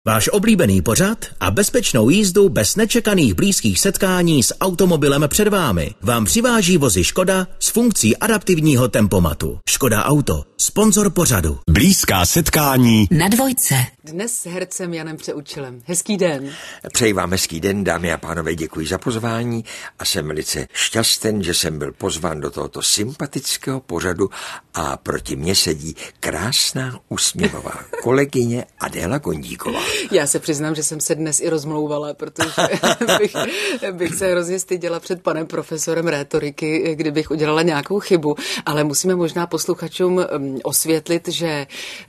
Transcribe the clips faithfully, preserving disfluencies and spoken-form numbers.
Váš oblíbený pořad a bezpečnou jízdu bez nečekaných blízkých setkání s automobilem před vámi vám přiváží vozy Škoda s funkcí adaptivního tempomatu. Škoda Auto, sponzor pořadu. Blízká setkání na dvojce. Dnes s hercem Janem Přeučilem. Hezký den. Přeji vám hezký den, dámy a pánové, děkuji za pozvání a jsem velice šťastný, že jsem byl pozván do tohoto sympatického pořadu a proti mně sedí krásná usměvavá kolegyně Adéla Gondíková. Já se přiznám, že jsem se dnes i rozmlouvala, protože bych, bych se hrozně styděla před panem profesorem rétoriky, kdybych udělala nějakou chybu, ale musíme možná posluchačům osvětlit, že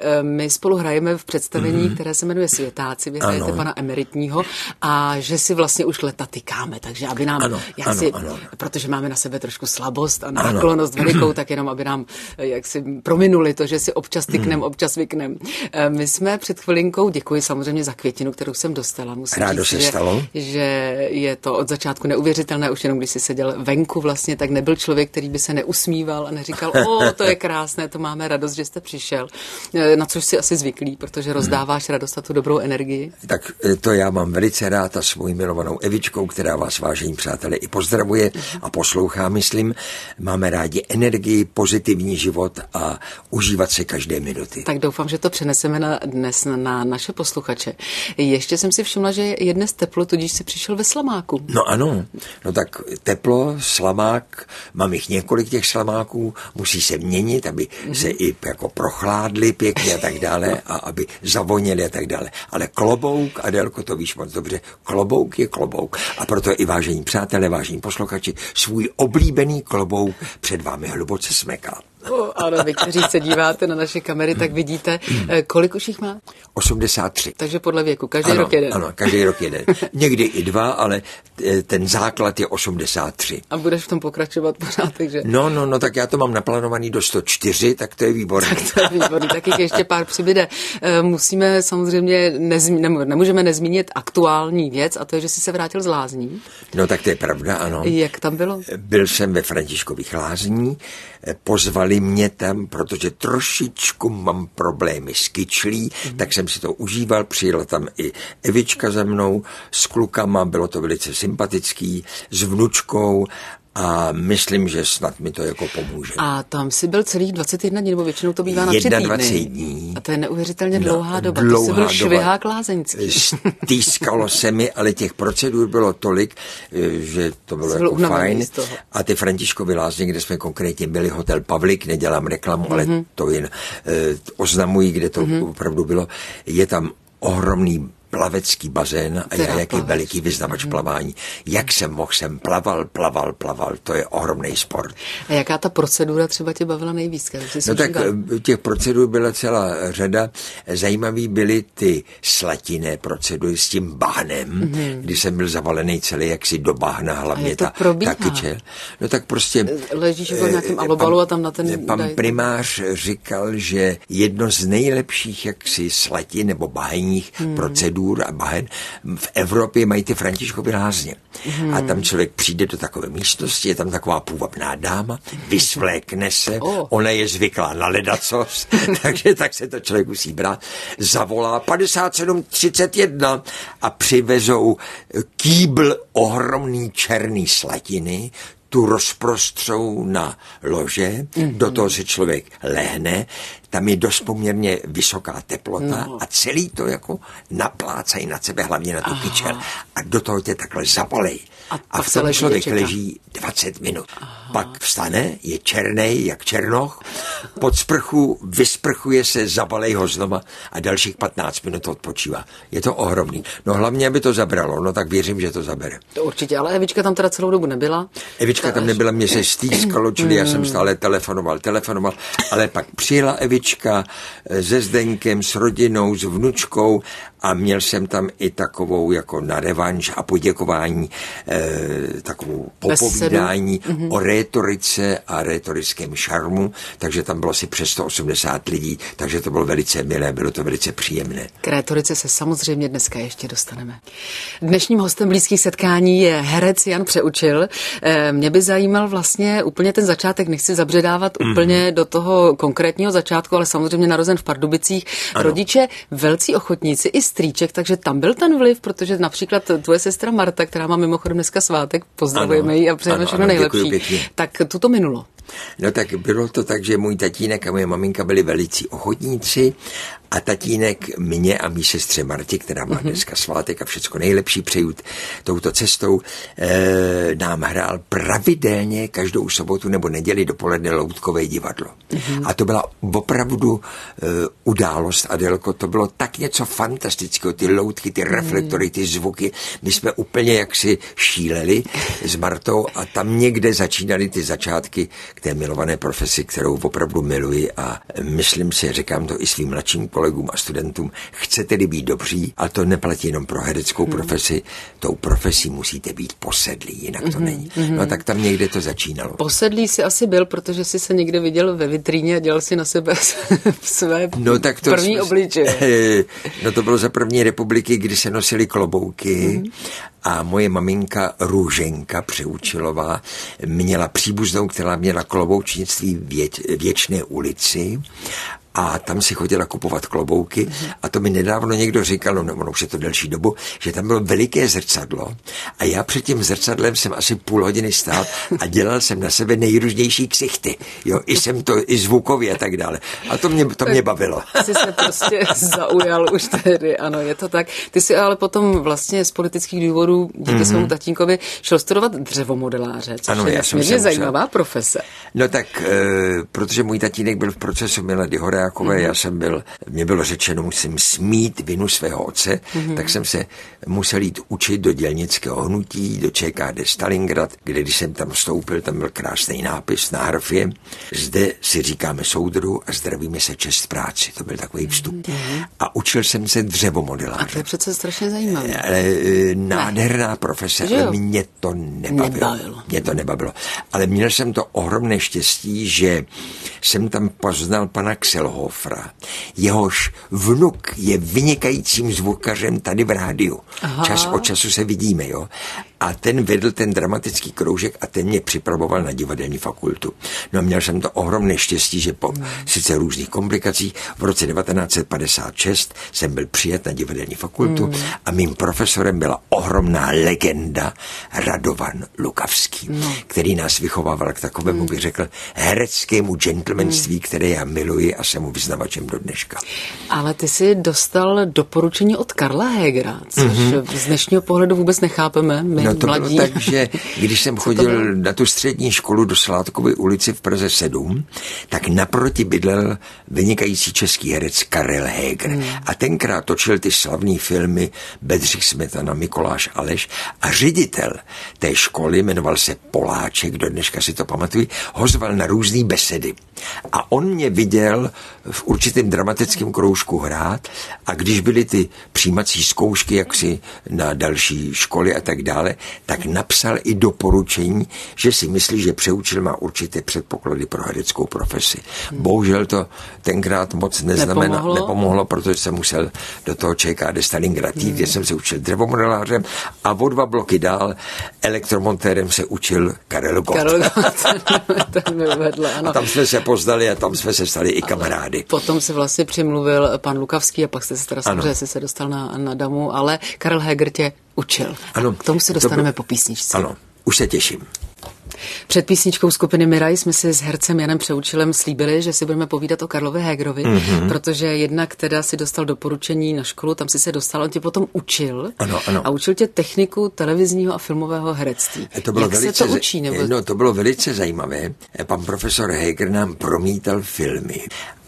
my spolu hrajeme v představení, mm. které se jmenuje Světáci, vy hrajete pana emeritního a že si vlastně už leta tykáme, takže aby nám, ano, jak ano, si, ano. protože máme na sebe trošku slabost a náklonost velikou, tak jenom aby nám jak si prominuli to, že si občas tyknem, mm. občas vyknem. My jsme před chvilinkou, děkuji samozřejmě za květinu, kterou jsem dostala. Musím Rádo říct, se že, stalo. že je to od začátku neuvěřitelné, už jenom když si seděl venku vlastně, tak nebyl člověk, který by se neusmíval a neříkal, o, to je krásné, to máme radost, že jste přišel. Na což si asi zvyklý, protože rozdáváš radost a tu dobrou energii. Tak to já mám velice rád a svou milovanou Evičkou, která vás, vážení přátelé, i pozdravuje a poslouchá, myslím. Máme rádi energii, pozitivní život a užívat se každé minuty. Tak doufám, že to přeneseme na dnes na naše posluchače. Ještě jsem si všimla, že je dnes teplo, tudíž si přišel ve slamáku. No ano, no tak teplo, slamák, mám jich několik těch slamáků, musí se měnit, aby mm-hmm. se i jako prochládly pěkně a tak dále a aby zavoněly a tak dále. Ale klobouk, Adélko, to víš moc dobře, klobouk je klobouk. A proto i vážení přátelé, vážení posluchači, svůj oblíbený klobouk před vámi hluboce smeká. Oh, ano, vy, kteří se díváte na naše kamery, tak vidíte, kolik už jich má? osmdesát tři. Takže podle věku, každý ano, rok jeden. Ano, každý rok jeden. Někdy i dva, ale ten základ je osmdesát tři. A budeš v tom pokračovat pořád, takže... No, no, no, tak já to mám naplánovaný do sto čtyři, tak to je výborný. Tak to je výborný, tak jich ještě pár přibyde. Musíme samozřejmě, nezmi, nemůžeme nezmínit aktuální věc, a to je, že jsi se vrátil z lázní. No, tak to je pravda, ano. Jak tam bylo? Byl jsem ve Františkových lázní, pozvali mě tam, protože trošičku mám problémy s kyčlí, mm. tak jsem si to užíval, přijela tam i Evička za mnou s klukama, bylo to velice sympatický, s vnučkou a myslím, že snad mi to jako pomůže. A tam si byl celých dvacet jedna dní, nebo většinou to bývá na tři týdny. dvacet jedna dní. A to je neuvěřitelně dlouhá no, doba. Dlouhá to jsi byl doba. švihák lázeňský. Stýskalo se mi, ale těch procedur bylo tolik, že to bylo jako fajn. A ty Františkovy lázně, kde jsme konkrétně byli, hotel Pavlik, nedělám reklamu, mm-hmm. ale to jen eh, oznamují, kde to mm-hmm. opravdu bylo. Je tam ohromný plavecký bazén a já jaký veliký vyznavač hmm. plavání. Jak jsem mohl, jsem plaval, plaval, plaval. To je ohromný sport. A jaká ta procedura třeba tě bavila nejvíc? No tak těch procedur byla celá řada. Zajímavý byly ty slatinné procedury s tím bahnem, hmm. kdy jsem byl zavalený celý jaksi do bahna, hlavně ta, ta kyčel. No tak prostě... Ležíš v nějakém alobalu a tam na ten... Pan daj... primář říkal, že jedno z nejlepších jaksi slatin nebo bahenních hmm. procedur a bahen v Evropě mají ty Františkovy lázně. Hmm. A tam člověk přijde do takové místnosti, je tam taková půvabná dáma, vysvlékne se, oh. ona je zvyklá na ledacos, takže tak se to člověk musí brát, zavolá padesát sedm třicet jedna a přivezou kýbl ohromný černý slatiny, tu rozprostřou na lože, mm-hmm. do toho se člověk lehne, tam je dost poměrně vysoká teplota no. a celý to jako naplácají na sebe, hlavně na tu kyčel. A do toho tě takhle zapalej. A, a v tom člověk leží dvacet minut. Aha. Pak vstane, je černej jak černoch, pod sprchu, vysprchuje se, zabalej ho znova a dalších patnáct minut odpočívá. Je to ohromný. No hlavně, aby to zabralo, no tak věřím, že to zabere. To určitě, ale Evička tam teda celou dobu nebyla. Evička tam nebyla, mě se stýskalo, čili já jsem stále telefonoval, telefonoval, ale pak přijela Evička se Zdenkem, s rodinou, s vnučkou a měl jsem tam i takovou jako na revanš a poděkování, eh, takovou popovídání mm-hmm. o rétorice a rétorickém šarmu, takže tam bylo asi přes sto osmdesát lidí, takže to bylo velice milé, bylo to velice příjemné. K rétorice se samozřejmě dneska ještě dostaneme. Dnešním hostem blízkých setkání je herec Jan Přeučil. Mě Mě by zajímal vlastně úplně ten začátek, nechci zabředávat mm. úplně do toho konkrétního začátku, ale samozřejmě narozen v Pardubicích. Ano. Rodiče velcí ochotníci i strýček, takže tam byl ten vliv, protože například tvoje sestra Marta, která má mimochodem dneska svátek, pozdravujeme ji a přejeme všechno nejlepší, tak tuto minulo. No tak bylo to tak, že můj tatínek a moje maminka byli velicí ochotníci a tatínek mě a mý sestře Martě, která má dneska svátek a všecko nejlepší přeju touto cestou, e, nám hrál pravidelně každou sobotu nebo neděli dopoledne loutkové divadlo. Mm-hmm. A to byla opravdu e, událost, Adelko, to bylo tak něco fantastického, ty loutky, ty reflektory, ty zvuky, my jsme úplně jaksi šíleli s Martou a tam někde začínaly ty začátky k té milované profesi, kterou opravdu miluji a myslím si, říkám to i svým mladším kolegům a studentům, chcete-li být dobří, a to neplatí jenom pro hereckou hmm. profesi, tou profesí musíte být posedlí, jinak to hmm. není. No tak tam někde to začínalo. Posedlý jsi asi byl, protože jsi se někde viděl ve vitríně a dělal si na sebe své no, tak to první obličeje. No to bylo za první republiky, kdy se nosily klobouky hmm. a moje maminka Růženka Přeučilová měla příbuznou, která měla kloboučnictví v věč, Věčné ulici a tam si chodila kupovat klobouky mm-hmm. a to mi nedávno někdo říkal, no ono už je to delší dobu, že tam bylo veliké zrcadlo a já před tím zrcadlem jsem asi půl hodiny stál a dělal jsem na sebe nejrůznější ksichty, jo, i jsem to, i zvukově a tak dále. A to mě, to mě bavilo. Jsi se prostě zaujal už tehdy, ano, je to tak. Ty jsi ale potom vlastně z politických důvodů díky mm-hmm. svému tatínkovi šel studovat dřevomodeláře, což ano, je nesmírně zajímavá profese. No tak, e, protože můj tatínek byl v procesu Milady Horákové, mm-hmm. já jsem byl, mě bylo řečeno, musím smít vinu svého otce, mm-hmm. tak jsem se musel jít učit do dělnického hnutí, do Č K D Stalingrad, kde když jsem tam vstoupil, tam byl krásný nápis na harfě. Zde si říkáme soudru a zdravíme se čest práci. To byl takový vstup. Mm-hmm. A učil jsem se dřevomodeláře. A to je přece strašně zajímavé. Ale nádherná ne. profese, že ale mě to nebavilo. nebavilo. Mě to nebavilo. Ale měl jsem to ohromné štěstí, že jsem tam poznal pana Kselhofra. Jehož vnuk je vynikajícím zvukařem tady v rádiu. Aha. Čas od času se vidíme, jo. A ten vedl ten dramatický kroužek a ten mě připravoval na divadelní fakultu. No a měl jsem to ohromné štěstí, že po hmm. sice různých komplikacích v roce devatenáct set padesát šest jsem byl přijat na divadelní fakultu hmm. a mým profesorem byla ohromná legenda Radovan Lukavský, no. který nás vychovával k takovému, hmm. bych řekl, hereckému gentlemanství, hmm. které já miluji a jsem mu vyznavačem do dneška. Ale ty jsi dostal doporučení od Karla Hegera, což mm-hmm. z dnešního pohledu vůbec nechápeme. My No to mladí. bylo tak, že když jsem chodil na tu střední školu do Sládkovy ulici v Praze sedm, tak naproti bydlel vynikající český herec Karel Heger. Hmm. A tenkrát točil ty slavný filmy Bedřich Smetana, Mikoláš Aleš a ředitel té školy, jmenoval se Poláček, do dneška si to pamatuju, ho zval na různý besedy. A on mě viděl v určitém dramatickém kroužku hrát a když byly ty přijímací zkoušky jaksi na další školy a tak dále, tak napsal i doporučení, že si myslí, že Přeučil má určité předpoklady pro hereckou profesi. Hmm. Bohužel to tenkrát moc neznamená, nepomohlo, nepomohlo protože jsem musel do toho Č K D Stalingrad, hmm. kde jsem se učil dřevomodelářem a o dva bloky dál elektromontérem se učil Karel Gott. Karel Gott, ten mi uvedl, ano. A tam jsme se poznali a tam jsme se stali i kamarády. Potom se vlastně přimluvil pan Lukavský a pak jste se teda samozřejmě se dostal na, na damu, ale Karel Heger tě učil. Ano, k tomu se dostaneme to po písničce. Ano, už se těším. Před písničkou skupiny Miraj jsme si s hercem Janem Přeučilem slíbili, že si budeme povídat o Karlovi Hegerovi, mm-hmm. protože jednak teda si dostal doporučení na školu, tam si se dostal, on tě potom učil ano, ano. a učil tě techniku televizního a filmového herectví. To bylo Jak velice, se to učí? Nebo... No, to bylo velice zajímavé. Pan profesor Heger nám promítal filmy.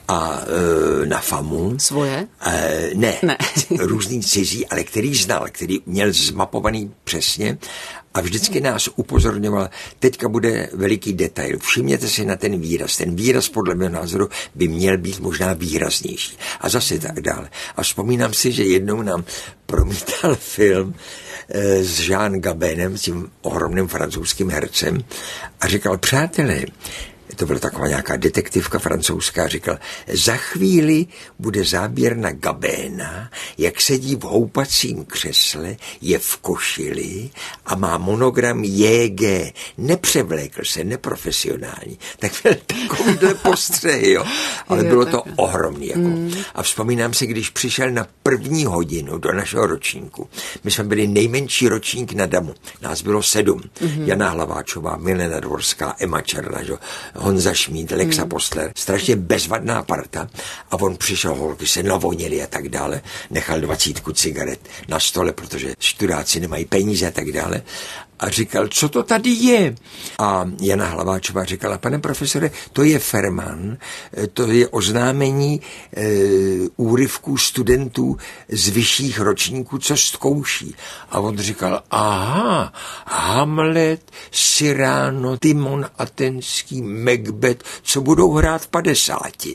A e, na FAMu. Svoje? E, ne, ne. různý cizí, ale který znal, který měl zmapovaný přesně a vždycky nás upozorňoval, teďka bude veliký detail, všimněte si na ten výraz, ten výraz podle mého názoru by měl být možná výraznější a zase tak dále. A vzpomínám si, že jednou nám promítal film e, s Jean Gabenem, tím ohromným francouzským hercem a říkal, přátelé, to byla taková nějaká detektivka francouzská, říkal, za chvíli bude záběr na Gabéna, jak sedí v houpacím křesle, je v košili a má monogram J G. Nepřevlékl se, neprofesionální. Tak byl takovýhle postřeh, jo. Ale bylo to ohromný. Jako. Mm. A vzpomínám si, když přišel na první hodinu do našeho ročníku. My jsme byli nejmenší ročník na Damu. Nás bylo sedm. Mm-hmm. Jana Hlaváčová, Milena Dvorská, Emma Černá, že? Honza Šmíd, Lexa mm. Postler. Strašně bezvadná parta. A on přišel, holky se navoněly a tak dále. Nechal dvacítku cigaret na stole, protože študáci nemají peníze a tak dále. A říkal, co to tady je? A Jana Hlaváčová říkala, pane profesore, to je Ferman, to je oznámení e, úryvků studentů z vyšších ročníků, co zkouší. A on říkal, aha, Hamlet, Cyrano, Timon Atenský, Macbeth, co budou hrát v padesáti.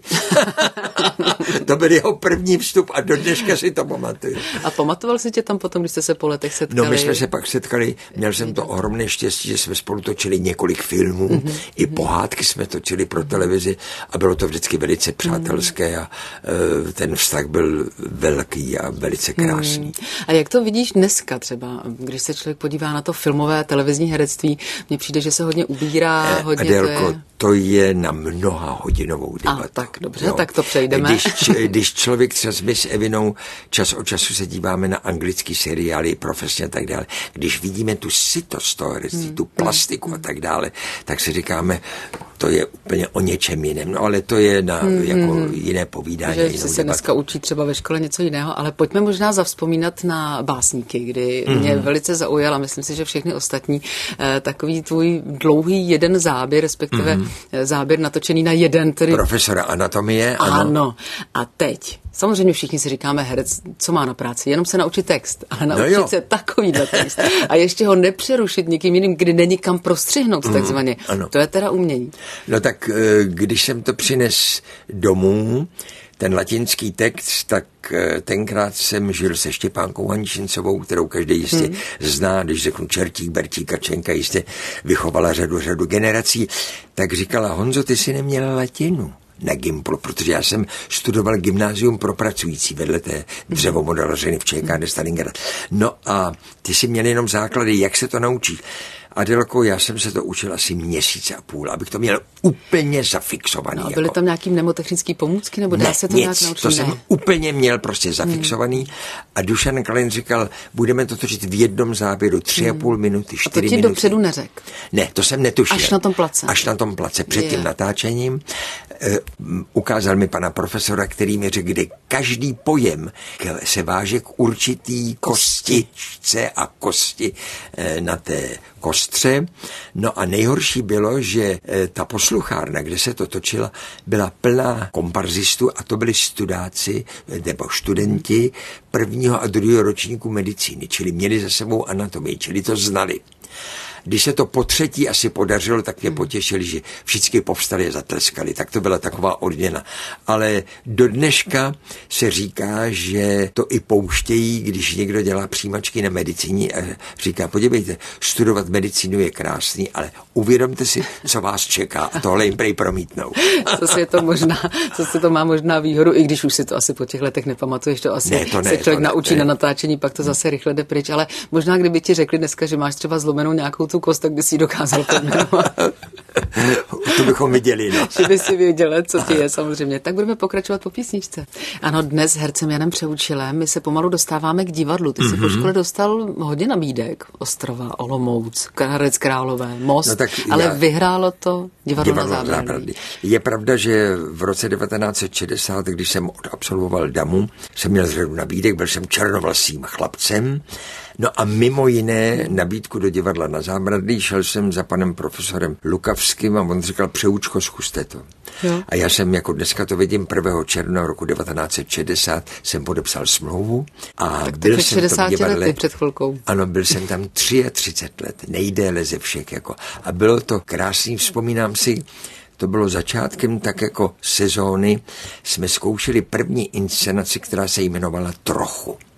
To byl jeho první vstup a do dneška si to pamatuju. A pamatoval si tě tam potom, když jste se po letech setkali? No my jsme se pak setkali, měl jsem to ohromné štěstí, že jsme spolu točili několik filmů, mm-hmm. i pohádky jsme točili pro televizi a bylo to vždycky velice přátelské a uh, ten vztah byl velký a velice krásný. Mm. A jak to vidíš dneska třeba, když se člověk podívá na to filmové televizní herectví, mně přijde, že se hodně ubírá, eh, hodně Adélko, to je... to je na mnoha hodinovou debatu. A tak dobře, jo. Tak to přejdeme. Když, když člověk třeba s Miss Evinou čas od času se díváme na anglický seriály, profesně a tak dále, když vidíme tu sytost toho herectví, hmm. tu plastiku a tak dále, tak si říkáme, to je úplně o něčem jiném, no ale to je na hmm. jako jiné povídání. Že si se dneska učí třeba ve škole něco jiného, ale pojďme možná zavzpomínat na Básníky, kdy hmm. mě velice zaujal a myslím si, že všechny ostatní, eh, takový tvůj dlouhý jeden záběr, respektive hmm. záběr natočený na jeden, tedy... Profesora anatomie, ano. Ano. A teď, samozřejmě všichni si říkáme, herec, co má na práci, jenom se naučit text, ale naučit no se takovýhle text a ještě ho nepřerušit nikým jiným, kdy není kam prostřihnout mm, takzvaně. Ano. To je teda umění. No tak, když jsem to přines domů, ten latinský text, tak tenkrát jsem žil se Štěpánkou Hanišincovou, kterou každý jistě hmm. zná, když řeknu Čertík, Bertík, Kačenka, jistě vychovala řadu, řadu generací, tak říkala, Honzo, ty jsi neměl latinu na Gimplu, protože já jsem studoval gymnázium pro pracující vedle té dřevomodelařiny v ČKD Stalingrad. No a ty jsi měl jenom základy, jak se to naučíš. Adelko, já jsem se to učil asi měsíc a půl, abych to měl úplně zafixovaný. No, byly jako. tam nějaký mnemotechnický pomůcky, nebo dá ne, se to nic, nějak naučit? to ne. jsem úplně měl prostě zafixovaný hmm. a Dušan Kalin říkal, budeme to točit v jednom záběru, tři a půl minuty, čtyři minuty. A to ti dopředu neřek? Ne, to jsem netušil. Až na tom place? Až na tom place, před Je. tím natáčením. Uh, ukázal mi pana profesora, který mi řekl, kde každý pojem se váže k určitý kostičce a kosti uh, na té kostře. No a nejhorší bylo, že e, ta posluchárna, kde se to točila, byla plná komparzistů a to byli studáci nebo studenti prvního a druhého ročníku medicíny, čili měli za sebou anatomii, čili to znali. Když se to po třetí asi podařilo, tak mě potěšili, že všichni povstali a zatleskali. Tak to byla taková odměna. Ale do dneška se říká, že to i pouštějí, když někdo dělá přijímačky na medicíně a říká, podívejte, studovat medicínu je krásný, ale uvědomte si, co vás čeká a tohle jim prej promítnou. Co je to možná, co se to má možná výhodu, i když už si to asi po těch letech nepamatuješ, to asi ne, to ne, se člověk to ne, naučí ne. na natáčení, pak to zase rychle jde pryč, ale možná kdyby ti řekli dneska, že máš třeba zlomenou nějakou tu kost, tak by si ji dokázal pojmenovat. To bychom viděli, no. Že by si věděl, co ti je samozřejmě. Tak budeme pokračovat po písničce. Ano, dnes s hercem Janem Přeučilem my se pomalu dostáváme k divadlu. Ty jsi mm-hmm. po škole dostal hodně nabídek. Ostrava, Olomouc, Hradec Králové, Most, no ale já... vyhrálo to divadlo, divadlo na Zábradlí. Je pravda, že v roce devatenáct set šedesát, když jsem odabsolvoval Damu, jsem měl řadu nabídek, byl jsem černovlasým chlapcem. No a mimo jiné nabídku do divadla na Zábradlí šel jsem za panem profesorem Lukavským a on říkal, Přeučko, zkuste to. Jo. A já jsem, jako dneska to vidím, prvního června roku devatenáct set šedesát jsem podepsal smlouvu a tak byl jsem v tom divadle. Lety před chvilkou. Ano, byl jsem tam třicet tři let, nejdéle ze všech. Jako. A bylo to krásný, vzpomínám si, to bylo začátkem tak jako sezóny, jsme zkoušeli první inscenaci, která se jmenovala Trochu.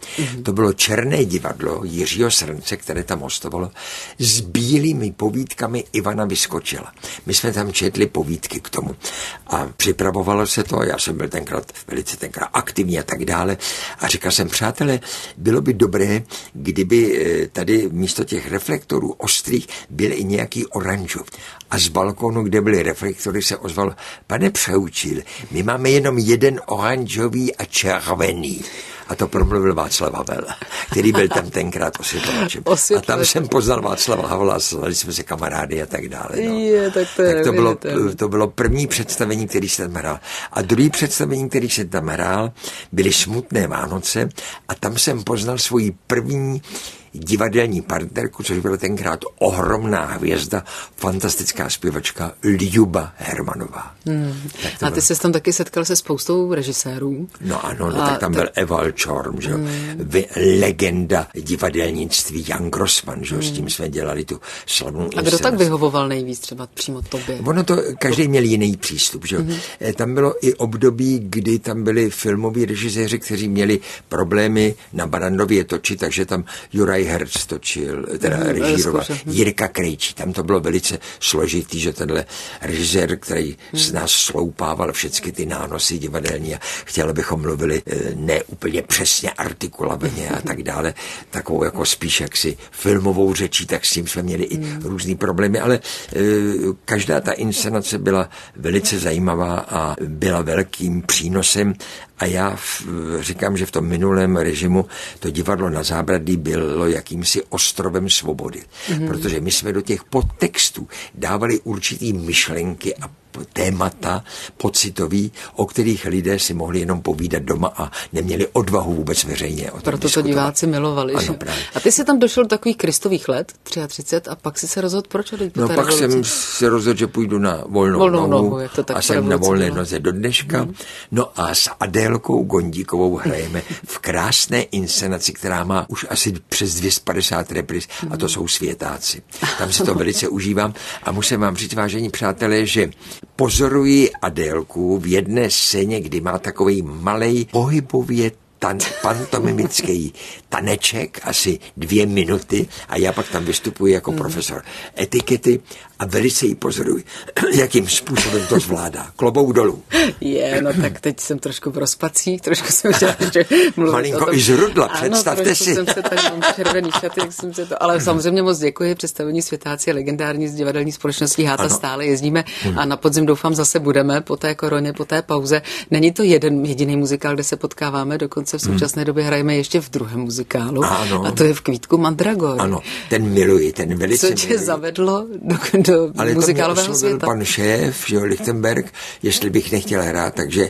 Mm-hmm. To bylo černé divadlo Jiřího Srnce, které tam hostovalo, s bílými povídkami Ivana Vyskočila. My jsme tam četli povídky k tomu a připravovalo se to, já jsem byl tenkrát velice tenkrát aktivní a tak dále a říkal jsem, přátelé, bylo by dobré, kdyby tady místo těch reflektorů ostrých byl i nějaký oranžový. A z balkonu, kde byly reflektory, se ozvalo, pane Přeučil, my máme jenom jeden oranžový a červený. A to promluvil Václav Havel, který byl tam tenkrát osvětlovačem. A tam jsem poznal Václava Havla, stali jsme se kamarády a tak dále. No. Je, tak to, tak to, bylo, to bylo první představení, který jsem tam hrál. A druhý představení, který jsem tam hrál, byly Smutné Vánoce a tam jsem poznal svoji první divadelní partnerku, což byla tenkrát ohromná hvězda, fantastická zpěvačka Ljuba Hermanová. Hmm. A ty jsi tam taky setkal se spoustou režisérů. No ano, no, a tak tam tak... byl Eval Čorm, že? Hmm. legenda divadelnictví Jan Grossman, že? Hmm. S tím jsme dělali tu slavnou inscenaci. A kdo tak vyhovoval nejvíc třeba přímo tobě? Ono to, každý měl jiný přístup, že? Hmm. Tam bylo i období, kdy tam byli filmoví režiséři, kteří měli problémy na Barandově točit, takže tam Juraj Herc točil, teda mm, režíroval, Jirka Krejčí. Tam to bylo velice složitý, že tenhle režisér, který mm. z nás sloupával všechny ty nánosy divadelní a chtěl, abychom mluvili ne úplně přesně artikulaveně a tak dále, takovou jako spíš jaksi filmovou řečí, tak s tím jsme měli i mm. různý problémy, ale e, každá ta inscenace byla velice zajímavá a byla velkým přínosem. A já v, říkám, že v tom minulém režimu to divadlo na Zábradlí bylo jakýmsi ostrovem svobody. Mm-hmm. Protože my jsme do těch podtextů dávali určitý myšlenky a témata pocitový, o kterých lidé si mohli jenom povídat doma a neměli odvahu vůbec veřejně o tom Proto diskutovat. To diváci milovali. Ano, právě. A ty jsi tam došel do takových kristových let, třicet tři, a pak si se rozhodl, proč odejít po No té pak revoluci? jsem se rozhodl, že půjdu na volnou, volnou nohu, nohu jak to tak a jsem na volné bylo. noze do dneška. Hmm. No a s Adélkou Gondíkovou hrajeme v krásné inscenaci, která má už asi přes dvě stě padesát repris a to jsou Světáci. Tam si to velice užívám a musím vám říct, vážení přátelé, že pozoruji Adélku v jedné scéně, kdy má takovej malej pohybově tan, pantomimický taneček, asi dvě minuty a já pak tam vystupuji jako mm. profesor etikety a velice ji pozoruji, jakým způsobem to zvládá. Klobouk dolů. Je, no tak teď jsem trošku v rozpacích, trošku jsem chtěla ještě mluvit Malinko o tom. i zrudla, představte ano, si. Jsem se tady, mám červený šaty, jak jsem se to, ale samozřejmě moc děkuji, představení Světáci je legendární z divadelní společností Háta, ano. Stále jezdíme hmm. a na podzim doufám zase budeme po té koroně, po té pauze. Není to jeden jediný muzikál, kde se potkáváme, dokonce v současné hmm. době hrajeme ještě v druhém muzikálu ano. a to je v Kvítku Mandragory. Ano, ten miluji, ten velice Co tě miluji. zavedlo do, do ale muzikálového světa? pan šéf, že Lichtenberg, jestli bych nechtěl hrát, takže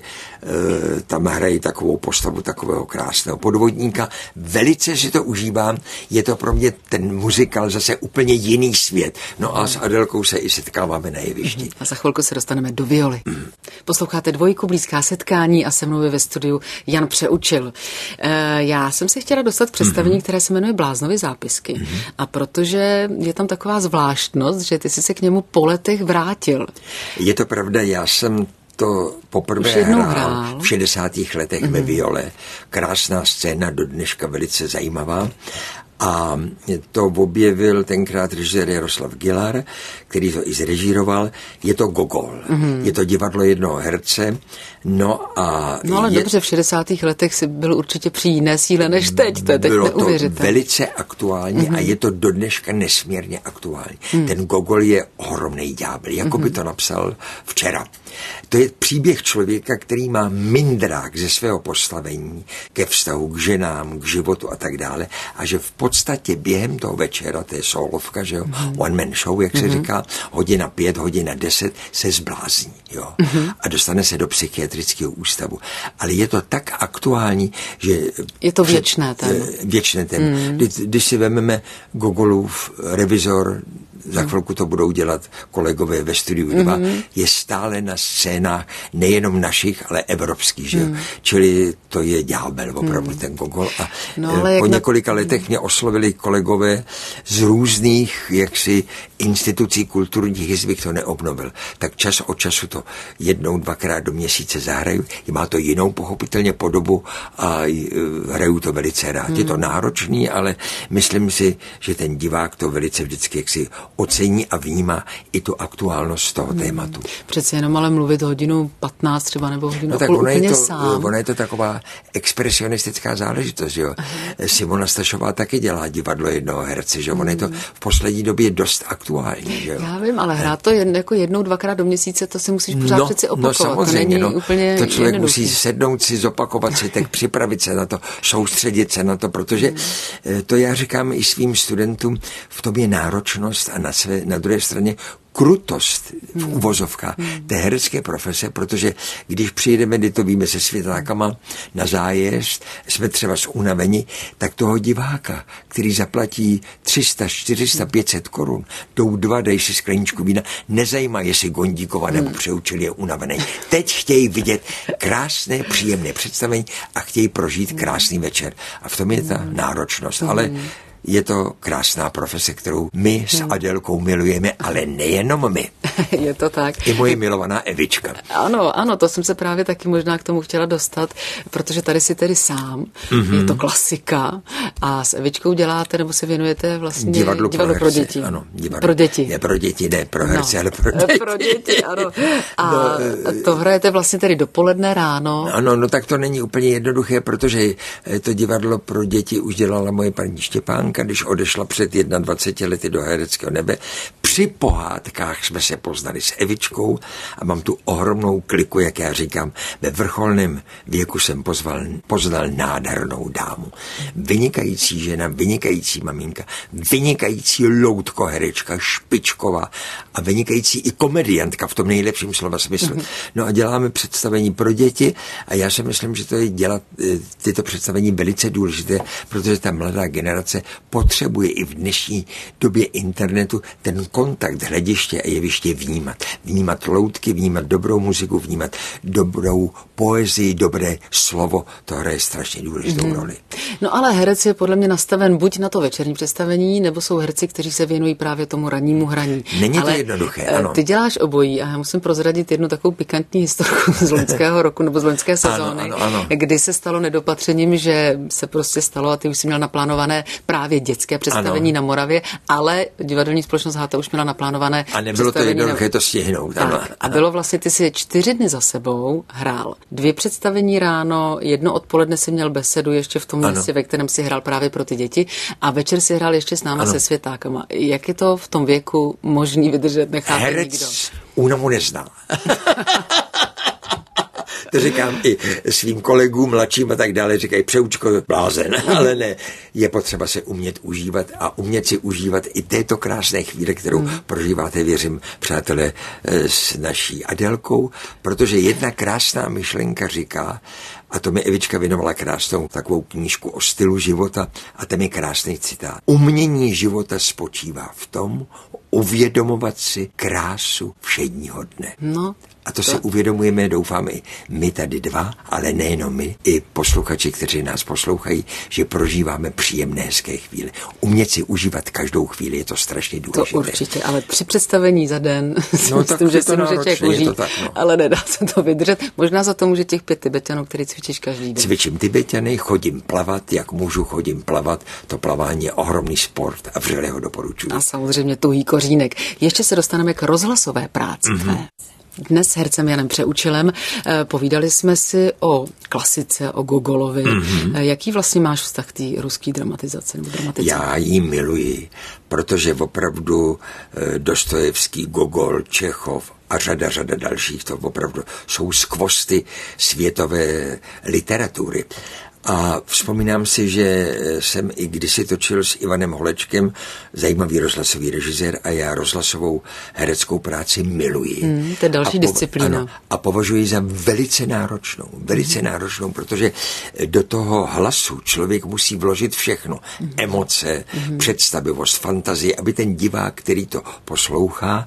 uh, tam hrají takovou postavu takového krásného podvodníka. Velice si to užívám, je to pro mě ten muzikál zase úplně jiný svět. No a s Adélkou se i setkáváme na jevišti. A za chvilku se dostaneme do violy. Mm. Posloucháte Dvojku, blízká setkání a se mnou je ve studiu Jan Přeučil. E, já jsem se chtěla dostat k představení, mm-hmm. které se jmenuje Bláznovy zápisky. Mm-hmm. A protože je tam taková zvláštnost, že ty jsi se k němu po letech vrátil. Je to pravda, já jsem to poprvé hrál, hrál v šedesátých letech mm-hmm. ve viole. Krásná scéna, do dneška velice zajímavá. A to objevil tenkrát režisér Jaroslav Gilar, který to i zrežíroval. Je to Gogol. Mm-hmm. Je to divadlo jednoho herce. No a... No ale je... dobře, v šedesátých letech si byl určitě při jiné síle než teď. To je teď Bylo to velice aktuální mm-hmm. a je to do dneška nesmírně aktuální. Mm. Ten Gogol je ohromnej ďábel, jako mm-hmm. by to napsal včera. To je příběh člověka, který má mindrák ze svého postavení ke vztahu k ženám, k životu a tak dále a že v podstatě během toho večera, to je solovka, že jo, mm-hmm. one man show, jak se mm-hmm. říká, hodina pět, hodina deset, se zblázní, jo, mm-hmm. a dostane se do psychiatrického ústavu. Ale je to tak aktuální, že... Je to věčné téma. Věčné téma. Mm-hmm. Když, když si vezmeme Gogolův Revizor, za chvilku to budou dělat kolegové ve Studiu dva, mm-hmm. je stále na scénách nejenom našich, ale evropských, že? Mm. Čili to je ďábel opravdu mm. ten gogol. A no, po několika na... letech mě oslovili kolegové z různých jaksi institucí kulturních, jestli bych to neobnovil. Tak čas od času to jednou, dvakrát do měsíce zahraju. Má to jinou pochopitelně podobu a hraju to velice rád. Mm. Je to náročný, ale myslím si, že ten divák to velice vždycky jaksi ocení a vnímá i tu aktuálnost toho hmm. tématu. Přece jenom ale mluvit hodinu patnáct třeba nebo hodinu no, tak půl úplně to, sám. Ona je to taková expresionistická záležitost, jo. Simona Stašová taky dělá divadlo jednoho herce, že? Hmm. Ona je to v poslední době dost aktuální, že jo. Já vím, ale hrát to jen jako jednou, dvakrát do měsíce, to si musíš pořád no, přeci opakovat. No samozřejmě, to není no, úplně to člověk jednoduchý. musí sednout si, zopakovat si, tak připravit se na to, soustředit se na to, protože hmm. to já říkám i svým studentům, v tom je náročnost a na, své, na druhé straně krutost v hmm. uvozovkách hmm. té herecké profese, protože když přijedeme, kdy to víme se světlákama na zájezd, jsme třeba unaveni, tak toho diváka, který zaplatí tři sta, čtyři sta, pět set korun, jdou dva, dej si skleničku vína, nezajímá, jestli Gondíkova nebo Přeučil je unavený. Teď chtějí vidět krásné, příjemné představení a chtějí prožít krásný večer. A v tom je ta náročnost. Ale je to krásná profese, kterou my s Adélkou milujeme, ale nejenom my. Je to tak. I moje milovaná Evička. Ano, ano, to jsem se právě taky možná k tomu chtěla dostat, protože tady si tedy sám, mm-hmm. je to klasika a s Evičkou děláte, nebo se věnujete vlastně divadlo, divadlo pro, pro děti. Ano, divadlo. Pro děti. Ne pro děti, ne pro herce, no. ale pro děti. Pro děti, ano. A no, to hrajete vlastně tedy dopoledne, ráno. Ano, no tak to není úplně jednoduché, protože to divadlo pro děti už dělala moje paní Štěpánka, když odešla před dvaceti jedna lety do hereckého nebe. Při pohádkách jsme se poznali s Evičkou a mám tu ohromnou kliku, jak já říkám, ve vrcholném věku jsem pozval, poznal nádhernou dámu. Vynikající žena, vynikající maminka, vynikající loutko herečka, špičková a vynikající i komediantka v tom nejlepším slova smyslu. Mm-hmm. No a děláme představení pro děti a já si myslím, že to je dělat tyto představení velice důležité, protože ta mladá generace potřebuje i v dnešní době internetu ten kontakt hlediště a jeviště vnímat. Vnímat loutky, vnímat dobrou muziku, vnímat dobrou poezii, dobré slovo. To hraje strašně důležitou mm. roli. No ale herec je podle mě nastaven buď na to večerní představení, nebo jsou herci, kteří se věnují právě tomu rannímu hraní. Není ale to jednoduché, ano. Ty děláš obojí a já musím prozradit jednu takovou pikantní historku z loňského roku nebo z loňské sezóny, ano, ano, ano. kdy se stalo nedopatřením, že se prostě stalo a ty už jsi měl naplánované právě dětské představení ano. na Moravě, ale divadelní společnost H T už měla naplánované a nebylo to jednoduché na... to stihnout. Tak, a bylo vlastně, ty si čtyři dny za sebou hrál. Dvě představení ráno, jedno odpoledne si měl besedu ještě v tom ano. místě, ve kterém si hrál právě pro ty děti a večer si hrál ještě s náma ano. se světákama. Jak je to v tom věku možný vydržet, nechápe Herec nikdo? únavu nezná. To říkám i svým kolegům, mladším a tak dále, říkají Přeučko blázen, ale ne, je potřeba se umět užívat a umět si užívat i této krásné chvíle, kterou hmm. prožíváte, věřím, přátelé, s naší Adélkou, protože jedna krásná myšlenka říká, a to mi Evička věnovala krásnou takovou knížku o stylu života a tam je krásný citát. Umění života spočívá v tom, uvědomovat si krásu všedního dne. No. A to, to si uvědomujeme, doufám, i my tady dva, ale nejenom my, i posluchači, kteří nás poslouchají, že prožíváme příjemné, hezké chvíle. Umět si užívat každou chvíli, je to strašně důležité. To určitě, ale při představení za den no, myslím, že si může člověk užít, tak, no. ale nedá se to vydržet. Možná za to může těch pět Tibetanů, který cvičíš každý den. Cvičím Tibetany, chodím plavat, jak můžu, chodím plavat. To plavání je ohromný sport a vřele ho doporučuji. A samozřejmě tuhý kořínek. Ještě se dostaneme k rozhlasové práci. Mm-hmm. Dnes s hercem Janem Přeučilem povídali jsme si o klasice, o Gogolovi. Mm-hmm. Jaký vlastně máš vztah k té ruské dramatizaci nebo dramatice? Já ji miluji, protože opravdu Dostojevský, Gogol, Čechov a řada, řada dalších, to opravdu jsou skvosty světové literatury. A vzpomínám si, že jsem i kdysi točil s Ivanem Holečkem, zajímavý rozhlasový režisér, a já rozhlasovou hereckou práci miluji. Mm, to je další a po, disciplína. Ano, a považuji za velice náročnou, velice mm. náročnou, protože do toho hlasu člověk musí vložit všechno. Mm. Emoce, mm. představivost, fantazii, aby ten divák, který to poslouchá,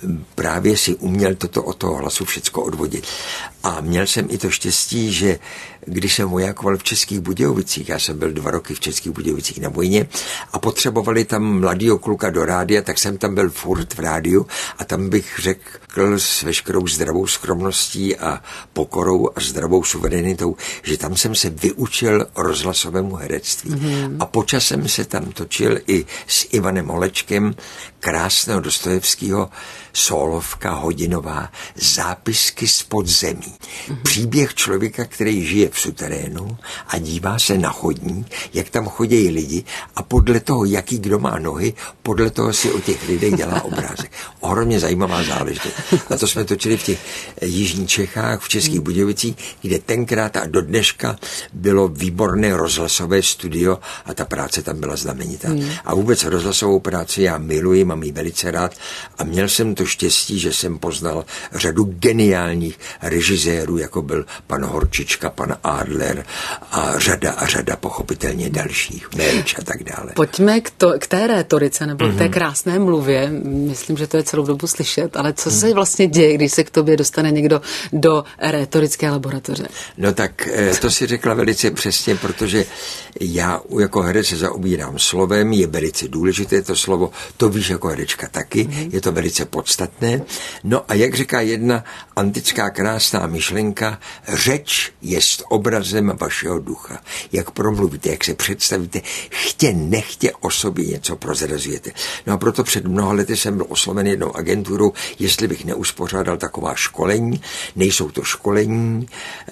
právě si uměl toto od toho hlasu všecko odvodit. A měl jsem i to štěstí, že když jsem vojákoval v Českých Budějovicích, já jsem byl dva roky v Českých Budějovicích na vojně a potřebovali tam mladýho kluka do rádia, tak jsem tam byl furt v rádiu a tam bych řekl s veškerou zdravou skromností a pokorou a zdravou suverenitou, že tam jsem se vyučil rozhlasovému herectví. Mm-hmm. A počas jsem se tam točil i s Ivanem Holečkem krásného Dostojevského sólovka hodinová, zápisky z podzemí. Mm-hmm. Příběh člověka, který žije v suterénu a dívá se na chodník, jak tam chodí lidi a podle toho, jaký kdo má nohy, podle toho si o těch lidech dělá obrázek. Ohromně zajímavá záležitost. A to jsme točili v těch jižních Čechách, v Českých mm. Budějovicích, kde tenkrát a do dneška bylo výborné rozhlasové studio a ta práce tam byla znamenitá. Mm. A vůbec rozhlasovou práci já miluji, mám ji velice rád a měl jsem to štěstí, že jsem poznal řadu geniálních režisérů, jako byl pan Horčička, pan Adler a řada a řada pochopitelně dalších, Melč a tak dále. Pojďme k, to, k té rétorice nebo mm-hmm. k té krásné mluvě. Myslím, že to je celou dobu slyšet, ale co mm. se vlastně děje, když se k tobě dostane někdo do rétorické laboratoře? No tak to si řekla velice přesně, protože já jako herec se zaobírám slovem, je velice důležité to slovo, to víš jako herečka taky, mm-hmm. je to velice podstatné. No a jak říká jedna antická krásná myšlenka, řeč jest obrazem vašeho ducha. Jak promluvíte, jak se představíte, chtě nechtě o sobě něco prozrazujete. No a proto před mnoha lety jsem byl osloven jednou agenturou, jestli bych neuspořádal taková školení. Nejsou to školení,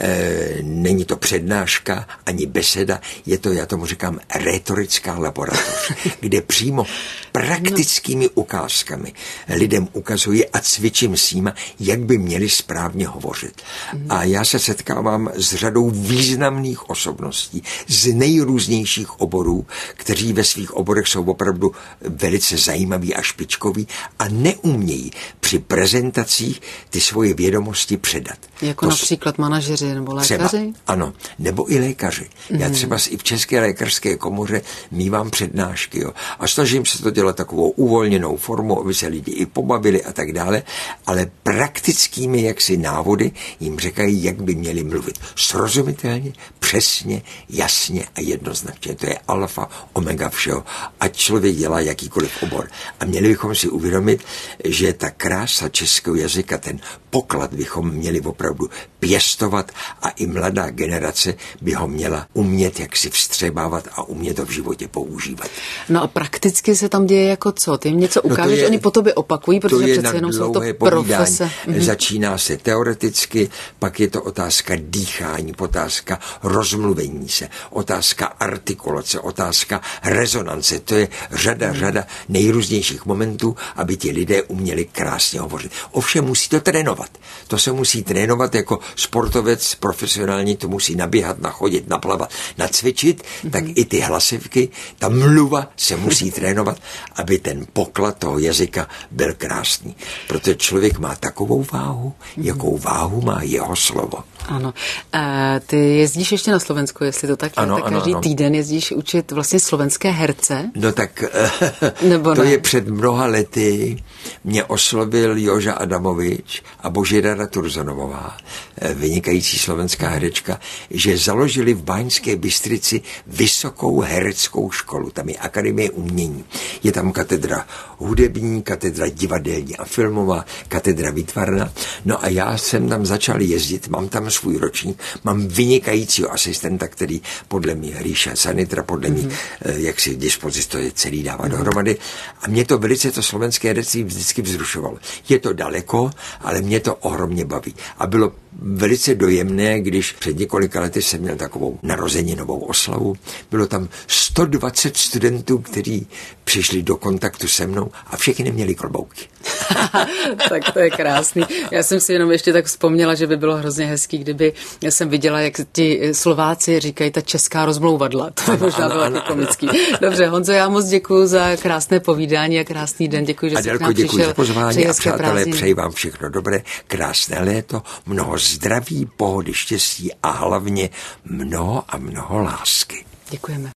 e, není to přednáška, ani beseda, je to, já tomu říkám, rétorická laboratoř, kde přímo praktickými ukázkami lidem ukazuji a cvičím s nima, jak by měli správně hovořit. A já se setkávám s řadou významných osobností z nejrůznějších oborů, kteří ve svých oborech jsou opravdu velice zajímaví a špičkoví a neumějí při prezentacích ty svoje vědomosti předat. Jako to například manažeři nebo lékaři? Třeba, ano, nebo i lékaři. Mm. Já třeba i v České lékařské komoře mívám přednášky, jo, a snažím se to dělat takovou uvolněnou formou, aby se lidi i pobavili a tak dále, ale praktickými jaksi návody jim říkají, jak by měli mluvit. Srozumitelně, přesně, jasně a jednoznačně. To je alfa, omega všeho. Ať člověk dělá jakýkoliv obor. A měli bychom si uvědomit, že ta krása českého jazyka, ten poklad bychom měli opravdu pěstovat a i mladá generace by ho měla umět jak si vstřebávat a umět to v životě používat. No a prakticky se tam děje jako co? Ty jim něco ukážeš, no oni po tobě opakují, protože to přece jenom jsou to profese. Mhm. Začíná se teoreticky, pak je to otázka dýchání, otázka rozmluvení se, otázka artikulace, otázka rezonance. To je řada, mhm. řada nejrůznějších momentů, aby ti lidé uměli krásně hovořit. Ovšem musí to trénovat. To se musí trénovat jako sportovec profesionální, to musí naběhat, nachodit, naplavat, nacvičit, mm-hmm. tak i ty hlasivky, ta mluva se musí trénovat, aby ten poklad toho jazyka byl krásný. Protože člověk má takovou váhu, mm-hmm. jakou váhu má jeho slovo. Ano. E, ty jezdíš ještě na Slovensko, jestli to tak je, ano, tak ano, každý ano. týden jezdíš učit vlastně slovenské herce? No tak Nebo to ne? je před mnoha lety mě oslovil Joža Adamovič a Božidara Turzonová, vynikající slovenská herečka, že založili v Baňské Bystrici vysokou hereckou školu. Tam je Akademie umění. Je tam katedra hudební, katedra divadelní a filmová, katedra výtvarná. No a já jsem tam začal jezdit, mám tam svůj ročník, mám vynikajícího asistenta, který podle mě Ríša Sanitra, podle mě, mm-hmm. jak si dispozici to je celý dává mm-hmm. dohromady. A mě to velice to slovenské herectví vždycky vzrušovalo. Je to daleko, ale mě to ohromně baví. A bylo velice dojemné, když před několika lety jsem měl takovou narozeninovou oslavu. Bylo tam sto dvacet studentů, kteří přišli do kontaktu se mnou a všichni měli klobouky. Tak to je krásný. Já jsem si jenom ještě tak vzpomněla, že by bylo hrozně hezký, kdyby já jsem viděla, jak ti Slováci říkají ta česká rozmlouvadla. To by možná bylo taky komický. Dobře, Honzo, já moc děkuji za krásné povídání a krásný den. Děkuji, že jsi k nám děkuji přišel. za pozvání a přátelé, prázdniny. přeji vám všechno dobré, krásné léto, mnoho zdraví, pohody, štěstí a hlavně mnoho a mnoho lásky. Děkujeme.